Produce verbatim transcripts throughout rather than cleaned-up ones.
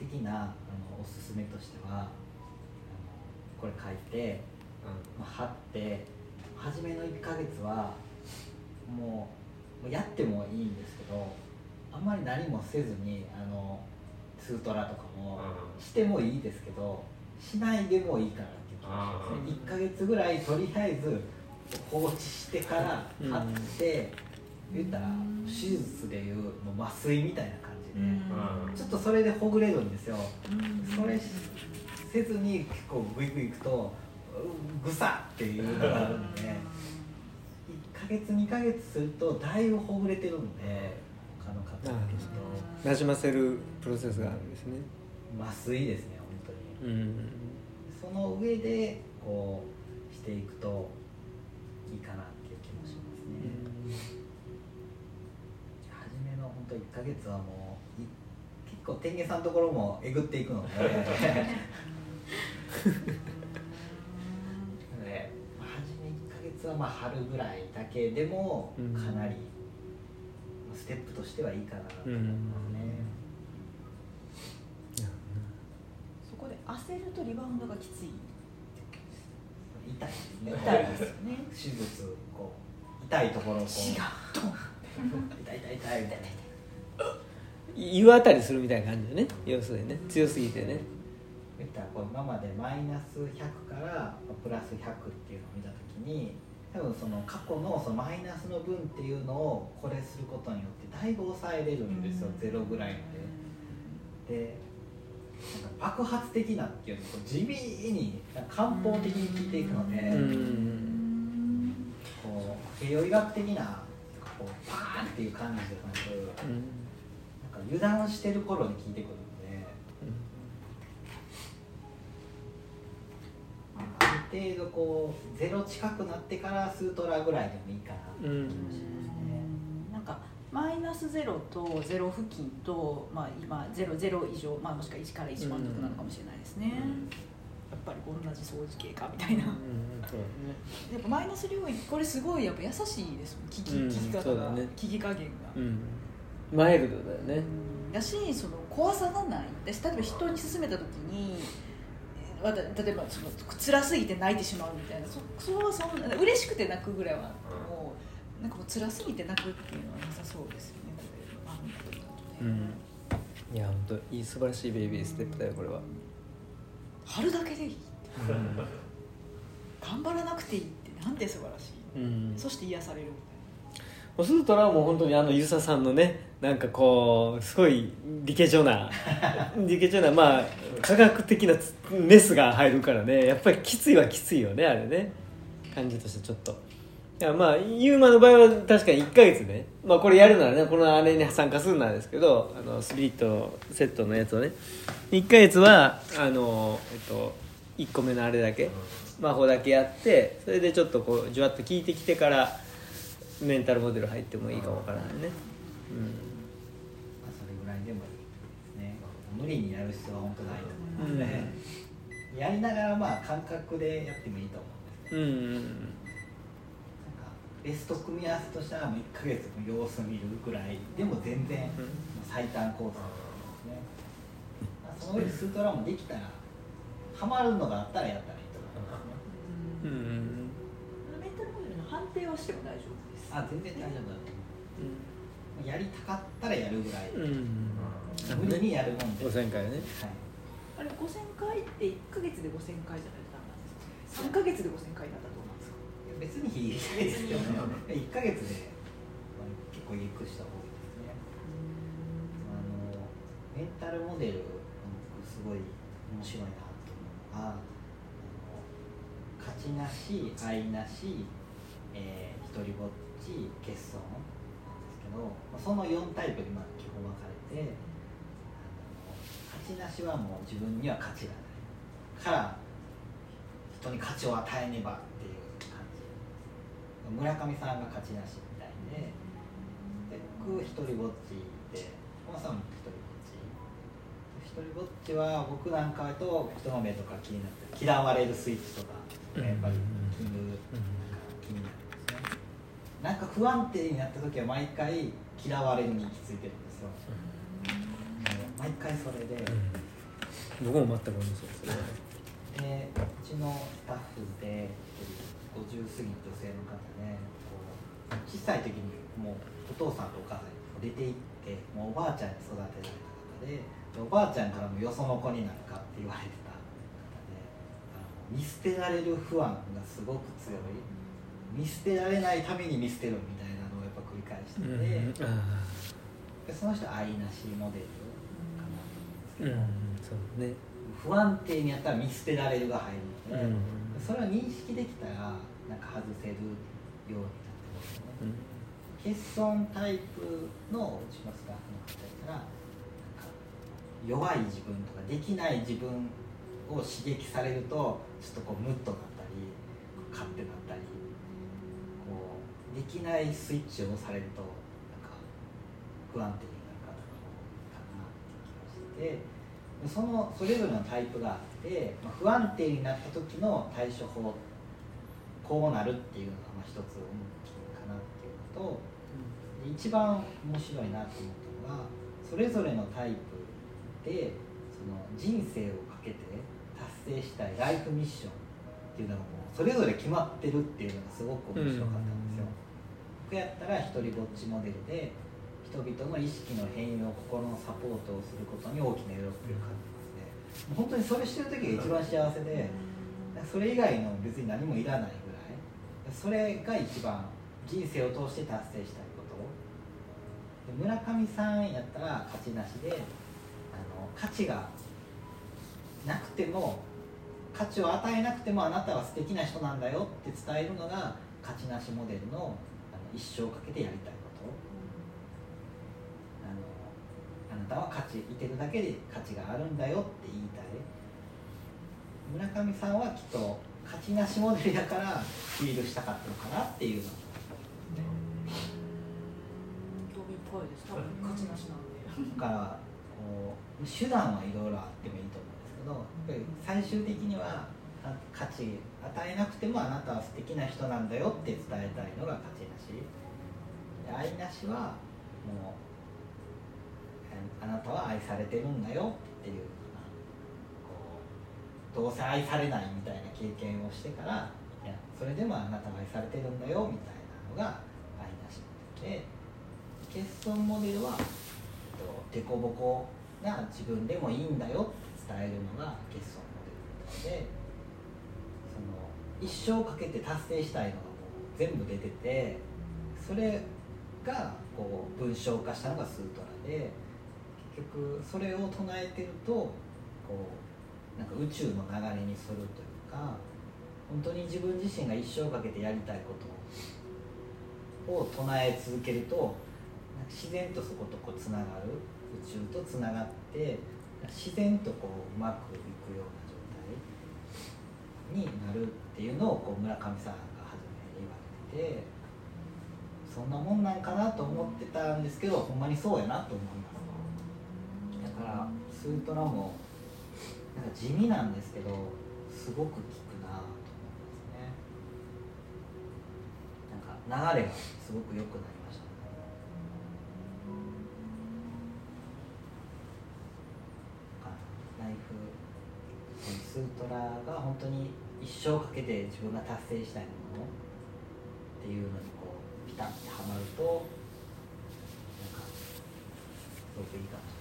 的なあのおすすめとしては、あのこれ書いて、うんまあ、貼って初めのいっかげつはもう、もうやってもいいんですけど、あんまり何もせずにあのツートラとかもしてもいいですけど、しないでもいいかなっていう気がしますね。いっかげつぐらいとりあえず放置してから貼って、うん、言ったら手術でいうもう麻酔みたいな感じで、うん、ちょっとそれでほぐれるんですよ、うん、それせずに結構グイグイいくとぐさっていうのがあるんで、いっかげつにかげつするとだいぶほぐれてるんで、他の方にとなじませるプロセスがあるんですね。 麻酔ですね本当に、うん、その上でこうしていくといいかなっていう気もしますね、うん、初めの本当いっかげつはもう結構天元さんのところもえぐっていくのでで、まあ、初めいっかげつはまあ春ぐらいだけでもかなりステップとしてはいいかなと思いますね、 うん、そこで焦るとリバウンドがきつい。 痛いですね。 痛いですよね。 手術こう痛いところをこう血がドン痛い痛い痛いみたいな湯あたりするみたいな感じでね、要するにね、強すぎてね。 言ったらこう今までマイナスひゃくからプラスひゃくっていうのを見たときに、多分その過去のそのマイナスの分っていうのをこれすることによってだいぶ抑えれるんですよ、ゼロぐらいまで。でなんか爆発的なっていうよりこう地味に漢方的に効いていくので、うんこう西洋医学的なこうパーンっていう感じじゃなく、うん、なんか油断してる頃に効いてくるので、うん、ある程度こうゼロ近くなってからスートラぐらいでもいいかなって気もしますね、 うん、なんかマイナスゼロとゼロ付近と、まあ、今ゼロ、ゼロ以上、まあ、もしくはいちからいち満足なのかもしれないですね、うん、やっぱり同じ掃除系かみたいな、うんうんそうね、やっぱマイナス領域これすごいやっぱ優しいですもん、聞き、うん、聞き方が、ね、聞き加減が、 うん、マイルドだよね、 うん、だしその怖さがない私例えば人に勧めた時に例えばその辛すぎて泣いてしまうみたいな そ, そはそんな嬉しくて泣くぐらいはもうなんかもう辛すぎて泣くっていうのはなさそうですよね、これ、ね、 うん、いや本当いい素晴らしいベイビーステップだよこれは。 貼るだけでいい、うん、頑張らなくていいってなんて素晴らしい、うん、そして癒されるみたいな。 スートラはもう本当にあのユサさんのねなんかこうすごい理系上な理系上なまあ科学的なメスが入るからねやっぱりきついはきついよねあれね感じとしてちょっといやまあユーマの場合は確かにいっかげつねまあこれやるならねこのあれに参加するなんですけどあのスピリットセットのやつをねいっかげつはあのえっといっこめのあれだけ魔法だけやってそれでちょっとこうじわっと効いてきてからメンタルモデル入ってもいいかもわからないね、うんまあ、 それぐらいでもいいですね。無理にやる必要は本当ないと思うので、うん、やりながらまあ感覚でやってもいいと思うんですけど、うんうん、なんかベスト組み合わせとしてはいっかげつの様子見るぐらいでも全然最短コースなんですね。その上でスートラもできたらハマるのがあったらやったらいいと思いますね、うんうん、 メンタルモデルの判定はしても大丈夫。 あ全然大丈夫だと思う、うん、やりたかったらやるぐらい、うんうん、無理にやるもんでごせんかいね、 はい、あれごせんかいっていっかげつでごせんかいじゃないとダメなんですか。さんかげつでごせんかいだったらどうなんですか。 いや別にいいですけどねいっかげつで、まあ、結構ゆっくりした方がいいですね。あのメンタルモデルすごい面白いなと思うのが勝ちなし愛なし、えー、一人ぼっち欠損なんですけどそのよんタイプにまあ基本分かれてあの勝ちなしはもう自分には価値がないから人に価値を与えねばっていう感じ。村上さんが勝ちなしみたいでで僕一人ぼっちで小野さんも一人ぼっち一人ぼっちは僕なんかと人の目とか気になって嫌われるスイッチとかやっぱり気になるんですね。なんか不安定になった時は毎回嫌われるに行き着いてるんですよ。毎回それで僕も全く思いますよそれはね。 でうちのスタッフでごじゅう過ぎの女性の方で、こう小さい時にもうお父さんとお母さんに出て行ってもうおばあちゃんに育てられた方で、おばあちゃんからもよその子になるかって言われてた方で、あの見捨てられる不安がすごく強い、見捨てられないために見捨てるみたいなのをやっぱ繰り返してて、うん、でその人は愛なしモデルかなと思うんですけど、うん、そうね、不安定にやったら見捨てられるが入るので、うん、それを認識できたらなんか外せるようになってますよね、うん、欠損タイプのうちのスタッフの方やったらなんか弱い自分とかできない自分を刺激されるとちょっとこうムッとなったりカッてなったり、こうできないスイッチを押されるとなんか不安定になる方が多いかなっていう気がしてて、そのそれぞれのタイプがあって、まあ、不安定になった時の対処法こうなるっていうのがまあ一つ大きいかなっていうのと、うん、一番面白いなと思ったのがそれぞれのタイプでその人生をかけて達成したいライフミッションっていうのがもうそれぞれ決まってるっていうのがすごく面白かったんですよ、うん、僕やったら一人ぼっちモデルで人々の意識の変容、心のサポートをすることに大きな喜びを感じますね。本当にそれしてる時が一番幸せで、それ以外の別に何もいらないぐらい、それが一番人生を通して達成したいこと。で村上さんやったら価値なしで、あの価値がなくても価値を与えなくてもあなたは素敵な人なんだよって伝えるのが価値なしモデルの、あの一生かけてやりたいこと。あなたは価値いてるだけで価値があるんだよって言いたい。村上さんはきっと価値なしモデルだからフィールしたかったのかなっていうの、 興味深いです。多分価値なしなんでだからこう手段はいろいろあってもいいと思うんですけど、やっぱり最終的には価値与えなくてもあなたは素敵な人なんだよって伝えたいのが価値なしで、愛なしはもうあなたは愛されてるんだよっていうこうどうせ愛されないみたいな経験をしてから、いやそれでもあなたは愛されてるんだよみたいなのが愛なしで、欠損モデルはデコボコな自分でもいいんだよって伝えるのが欠損モデルなので、その一生かけて達成したいのがもう全部出てて、それがこう文章化したのがスートラで、結局それを唱えてるとこうなんか宇宙の流れにするというか、本当に自分自身が一生かけてやりたいことを唱え続けると自然とそことこうつながる、宇宙とつながって自然とこううまくいくような状態になるっていうのをこう村上さんが初めに言われてて、そんなもんなんかなと思ってたんですけど、ほんまにそうやなと思います。だからスートラもなんか地味なんですけどすごく効くなと思いますね。なんか流れがすごく良くなりましたね。ライフスートラが本当に一生かけて自分が達成したいものっていうのにこうピタッてはまるとなんかすごくいいかもしれない。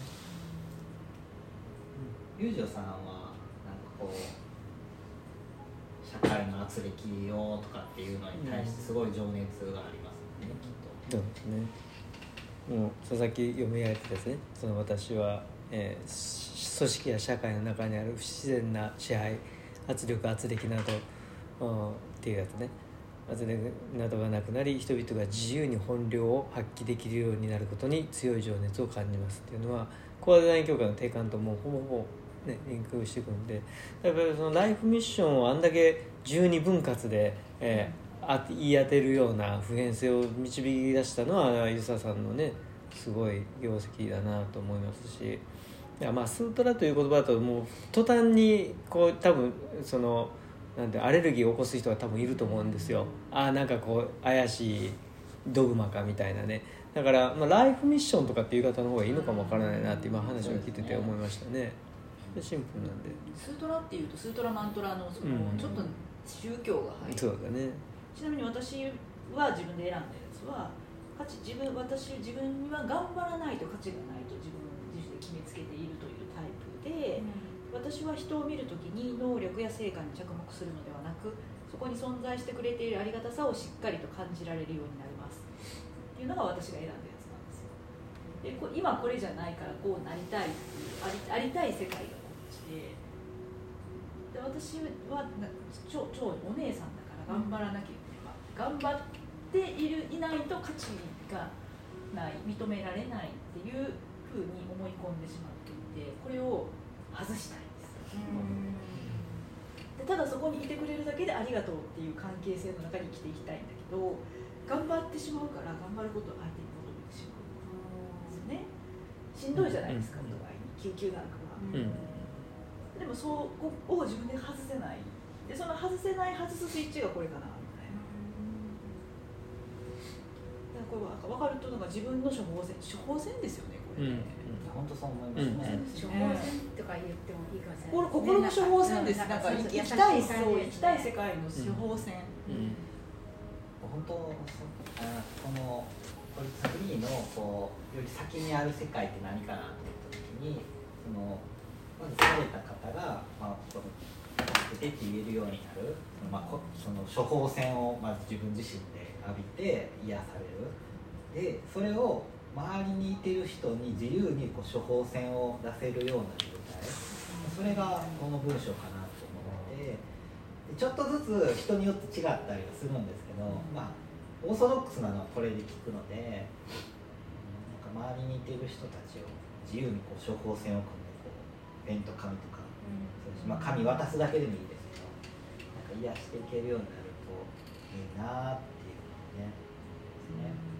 裕次郎さんはなんかこう社会の圧力をとかっていうのに対してすごい情熱がありますね、うん、きっと。 そうですね。もう佐々木読み上げてですね、その私は、えー、組織や社会の中にある不自然な支配、圧力圧力など、うん、っていうやつね、圧力などがなくなり人々が自由に本領を発揮できるようになることに強い情熱を感じますっていうのはコアデザイン協会の定款ともうほぼほぼね、リンクしていくんで、やっぱりそのライフミッションをあんだけ十二分割で、えー、あ言い当てるような普遍性を導き出したのは遊佐さんのねすごい業績だなと思いますし、いやまあスートラという言葉だともう途端にこう多分そのなんてアレルギーを起こす人が多分いると思うんですよ。ああなんかこう怪しいドグマかみたいなね。だから、まあ、ライフミッションとかっていう言い方の方がいいのかもわからないなって今話を聞いてて思いましたね。 シンプルなんでスートラっていうとスートラマントラのその、 うん、 ちょっと宗教が入る。 そうだね。 ちなみに私は自分で選んだやつは価値自分私自分には頑張らないと価値がないと自分自身で決めつけているというタイプで、うん、私は人を見るときに能力や成果に着目するのではなく、そこに存在してくれているありがたさをしっかりと感じられるようになりますっていうのが私が選んだやつなんですよ。でこ今これじゃないからこうなりたいっていうあり、ありたい世界がこっちで、で私は超超お姉さんだから頑張らなきゃいけない、頑張っているいないと価値がない認められないっていうふうに思い込んでしまっていて、これを外したいんです。うんでただそこにいてくれるだけでありがとうっていう関係性の中に生きていきたいんだけど、頑張ってしまうから頑張ることを相手に求めてしまうんですよね。しんどいじゃないですか、お互いに救急なんかは、うん、でもそこを自分で外せない。でその外せない外すスイッチがこれかなみたいな。だからこれ分かるとなんか自分の処方箋処方箋ですよねこれね、 うん、本当そう思いますね、 うん、処方箋とか言ってもいいかもしれない、ね、 心の処方箋です。なんか生きたいそう生きたい世界の処方箋、うんうん、 本当あこのこれフリーのこうより先にある世界って何かなって言った時に、そのまずされた方が、まあ、この助けてって言えるようになる、まあ、その処方箋をまず自分自身で浴びて癒される。でそれを周りにいてる人に自由にこう処方箋を出せるような状態、それがこの文章かなと思って、ちょっとずつ人によって違ったりはするんですけど、まあオーソドックスなのはこれで聞くので、なんか周りにいてる人たちを自由にこう処方箋を組んでこうペンと紙とか、うんまあ、紙渡すだけでもいいですけど、なんか癒していけるようになるといいなっていうね。ですね。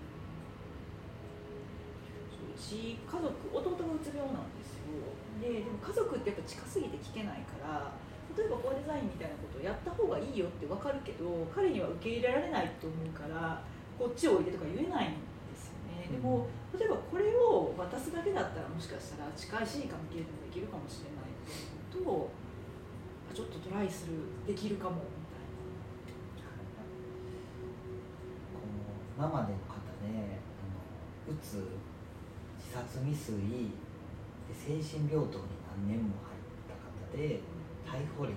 家族、弟がうつ病なんですよ。で、でも家族ってやっぱ近すぎて聞けないから、例えばコーデザインみたいなことをやった方がいいよって分かるけど、彼には受け入れられないと思うからこっちをおいでとか言えないんですよね。でも例えばこれを渡すだけだったらもしかしたら近しい関係でもできるかもしれないと思うと、ちょっとトライするできるかもみたいな。このママでの方で、うつ自殺未遂で精神病棟に何年も入った方で、逮捕歴、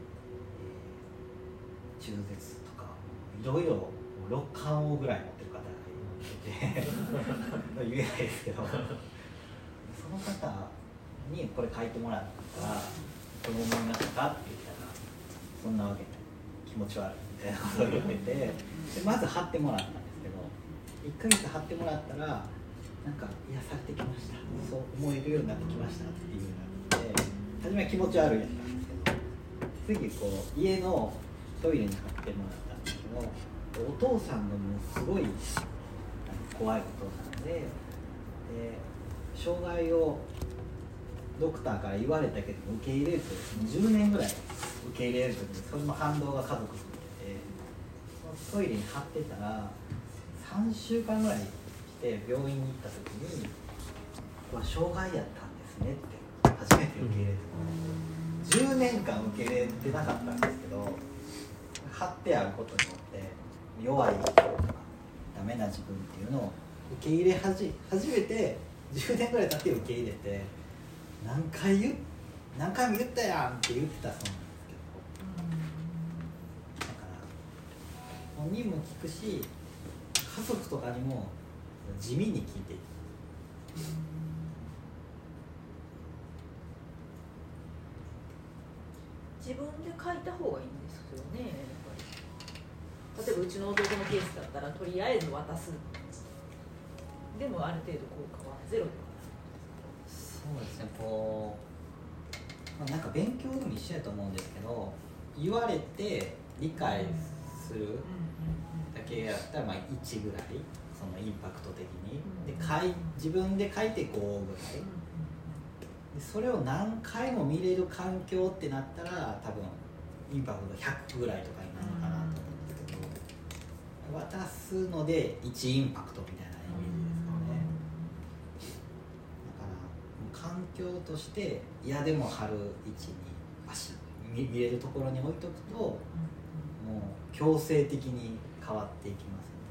えー、中絶とかいろいろろっかん王ぐらい持ってる方がいて言えないですけど、その方にこれ書いてもらったらどう思いましたかって言ったら、そんなわけない、気持ち悪いみたいなことを言ってて、でまず貼ってもらったんですけど、いっかげつ貼ってもらったらなんか癒されてきました、そう思えるようになってきましたっていうのがあって、初めは気持ち悪いやったんですけど、次こう家のトイレに貼ってもらったんですけど、お父さんのもうすごい怖いお父さんで、で障害をドクターから言われたけど受け入れるとじゅうねんぐらい受け入れるとそれも反動が家族に出て、トイレに貼ってたらさんしゅうかんぐらいで病院に行った時に「これ障害やったんですね」って初めて受け入れて、じゅうねんかん受け入れてなかったんですけど、貼ってあることによって弱いとかダメな自分っていうのを受け入れはじ初めてじゅうねんぐらい経って受け入れて、何回言何回も言ったやんって言ってたそうなんですけど、だから本人も聞くし家族とかにも地味に聞いていく。 自分で書いた方がいいんですよね。やっぱり例えばうちの弟のケースだったらとりあえず渡す、でもある程度効果はゼロではない。 そうですね、こう、まあ、なんか勉強でも一緒やと思うんですけど、言われて理解するだけやったらまあいちぐらい、そのインパクト的にで書い自分で書いてごぐらいで、それを何回も見れる環境ってなったら多分インパクトがひゃくぐらいとかになるのかなと思うんですけど、渡すのでいちインパクトみたいなイメージですかね。だからもう環境としていやでも貼る位置に足 見, 見れるところに置いとくと、もう強制的に変わっていきますね。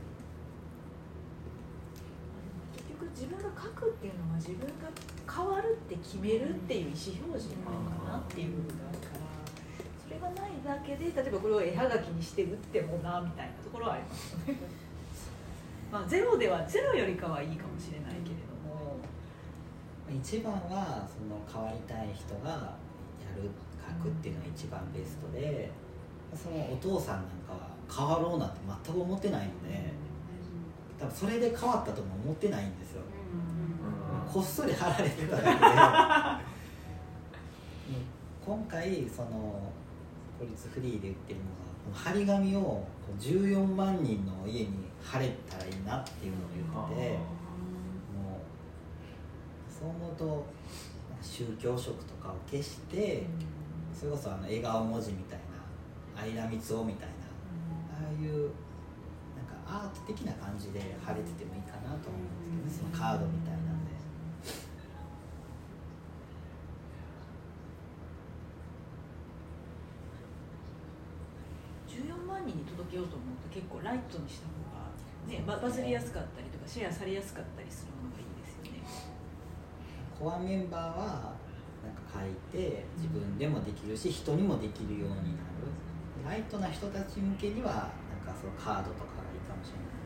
結局自分が書くっていうのは自分が変わるって決めるっていう意思表示なのかなっていう部分があるから、それがないだけで例えばこれを絵はがきにして打ってもなみたいなところはありますよねまあゼロではゼロよりかはいいかもしれないけれども、 一番はその変わりたい人がやる書くっていうのが一番ベストで、そのお父さんなんかは変わろうなんて全く思ってないので、多分それで変わったとも思ってないんですよ。こっそり貼られてただけで今回その孤立フリーで売ってるのがこの張り紙をじゅうよんまんにんの家に貼れたらいいなっていうのを言って、もうそう思うと宗教色とかを消して、それこそあの笑顔文字みたいな相田みつをみたいな、ああいうなんかアート的な感じで貼れててもいいかなと思うんですけどね、そのカードみたいなんで。 じゅうよんまんにんに届けようと思うと結構ライトにした方が、ね、バズりやすかったりとかシェアされやすかったりするのがいいですよね。 コアメンバーはなんか書いて自分でもできるし人にもできるようになる、ライトな人たち向けにはなんかそのカードとかがいいかもしれない